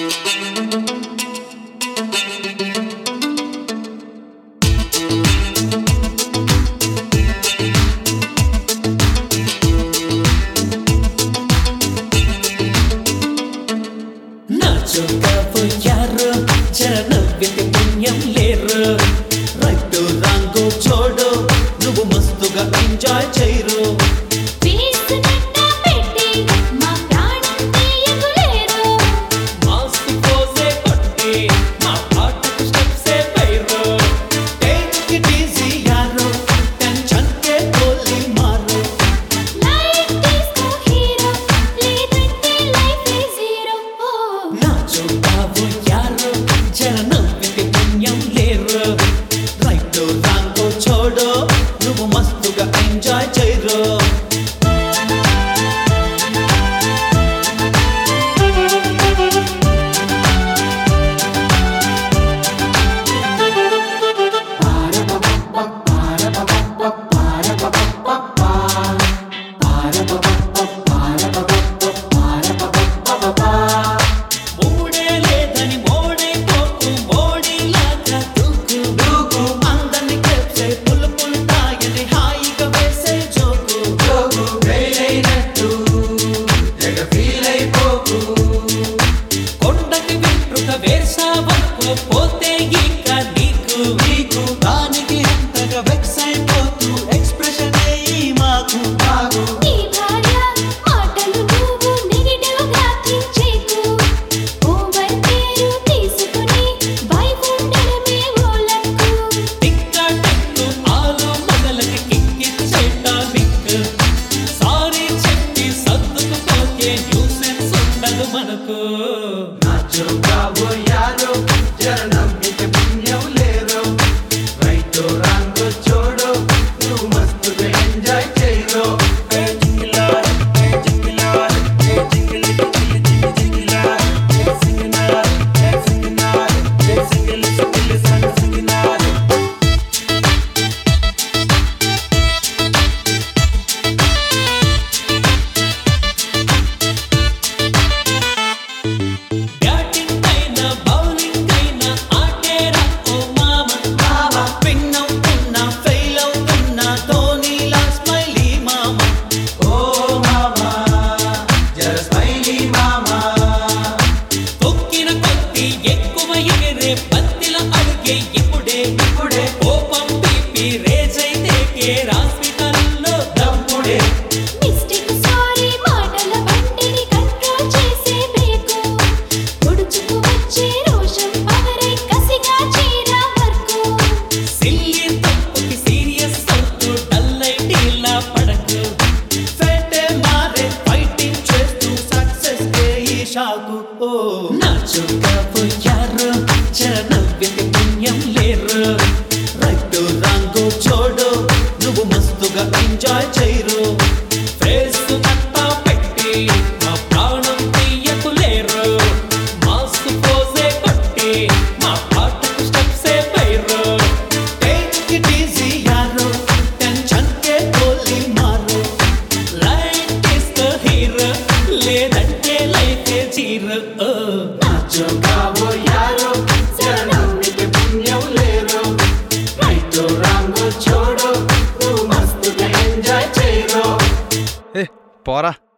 నాచోకపోయారు జర నవ్వితే పుణ్యం లేరు రైట్ రాంగో చూడు నువ్వు మస్తుగా ఎంజాయ్ చేయరు నువ్వు మస్తుగా ఎంజాయ్ చేయరు పోతే ఇంకా నీకు దానికి ఎంతగా వెక్స్ అయిపోతూ ఎక్స్ప్రెషన్ మాకు ఆలు మొదలకి కిక్కిచ్చేటానిక్ సారీ చెప్పి సర్దుకుపోతే న్యూసెన్స్ ఉండదు మనకు నాచోకపోయారు జర నవ్వితే పుణ్యం లేరు రైట్ రాంగో చూడు నువ్వు మస్తుగా ఎంజాయ్ చేయరు ఇప్పుడే కోపం పీపీ రేజైతే హాస్పిటల్లో దమ్ముడే మిస్టేక్ సారీ మాటల బండిని కంట్రోల్ చేసే బ్రేకు పొడుచుకు వచ్చే రోషం పవరై కసిగా చేరా వర్కు సిల్లీ తప్పుకి సీరియస్ అవుతూ డల్ ఐటీలా పడకు ఫెటే మారే ఫైటింగ్ చేస్తూ సక్సెస్ కే ఈ షాకు నాచోకపోయారు జర నవ్వితే పుణ్యం లేరు రైట్ రాంగో చూడు నువ్వు మస్తుగా ఎంజాయ్ చేయరు ఫేస్ అంతా పెట్టి మా ప్రాణం తీయకులేరు మాస్క్ పోసే కొట్టి మా పాటకు స్టెప్సే పైరు టేక్ ఇట్ ఈజీ యారో టెన్షన్ కే గోలీ మారు లైట్ ఇస్ ద హీరో లేదంటే లైఫ్ ఏ జీరో నాచోకపోయారు జర నవ్వితే పుణ్యం లేరు రైట్ రాంగో చూడు నువ్వు మస్తుగా ఎంజాయ్ చేయరు పోరా